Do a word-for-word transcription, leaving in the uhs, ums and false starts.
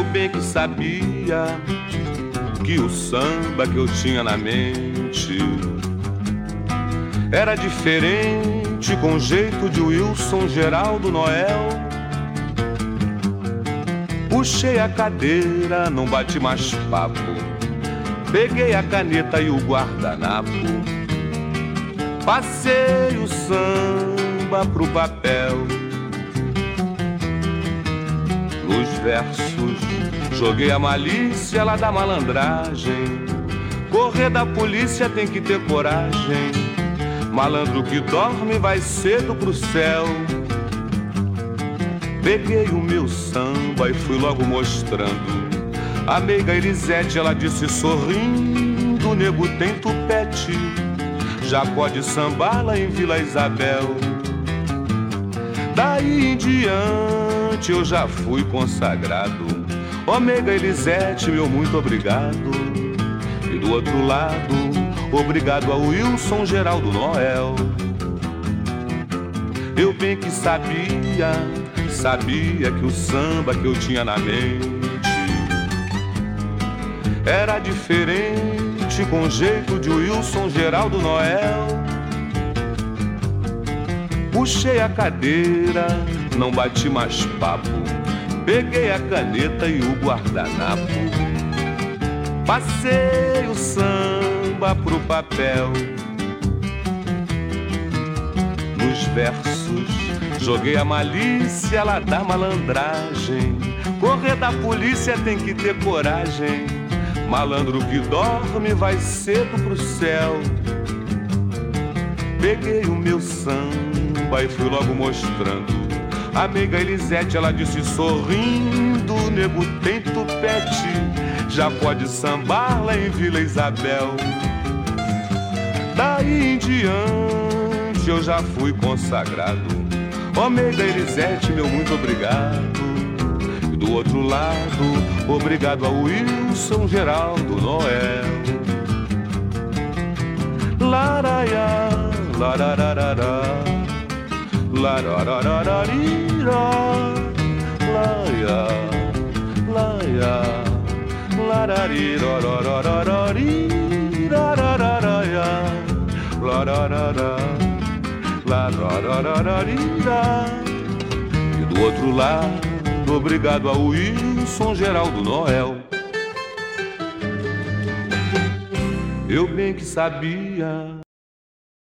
bem que sabia que o samba que eu tinha na mente era diferente, com jeito de Wilson Geraldo Noel. Puxei a cadeira, não bati mais papo, peguei a caneta e o guardanapo, passei o samba pro papel. Nos versos joguei a malícia lá da malandragem. Correr da polícia tem que ter coragem. Malandro que dorme vai cedo pro céu. Peguei o meu samba e fui logo mostrando. A meiga Elisete, ela disse sorrindo: nego tem tupete, já pode sambar lá em Vila Isabel. Daí em diante eu já fui consagrado. Ó meiga Elisete, meu muito obrigado. E do outro lado, obrigado ao Wilson Geraldo Noel. Eu bem que sabia, sabia que o samba que eu tinha na mente era diferente, com jeito de Wilson Geraldo Noel. Puxei a cadeira, não bati mais papo, peguei a caneta e o guardanapo, passei o samba pro papel. Nos versos joguei a malícia lá da malandragem. Correr da polícia tem que ter coragem. Malandro que dorme vai cedo pro céu. Peguei o meu samba e fui logo mostrando. A amiga Elisete, ela disse sorrindo: nego tem tupete, já pode sambar lá em Vila Isabel. Daí em diante eu já fui consagrado. Ó amiga Elisete, meu muito obrigado. E do outro lado, obrigado ao Wilson Geraldo Noel. Laraiá, larararará, larararararira, laia, laia, lararirorororororirarirararaia, lararará, larararararira. E do outro lado, obrigado ao Wilson Geraldo Noel. Eu bem que sabia